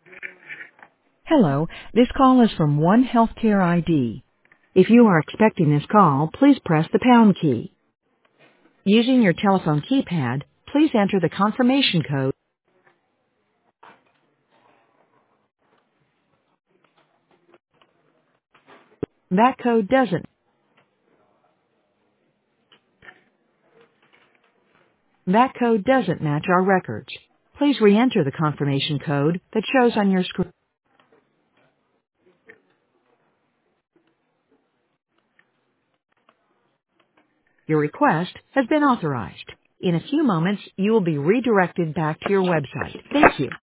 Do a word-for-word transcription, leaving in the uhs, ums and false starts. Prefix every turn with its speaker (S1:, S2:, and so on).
S1: Hello, this call is from One Healthcare I D. If you are expecting this call, please press the pound key. Using your telephone keypad, please enter the confirmation code. That code doesn't. That code doesn't match our records. Please re-enter the confirmation code that shows on your screen. Your request has been authorized. In a few moments, you will be redirected back to your website. Thank you.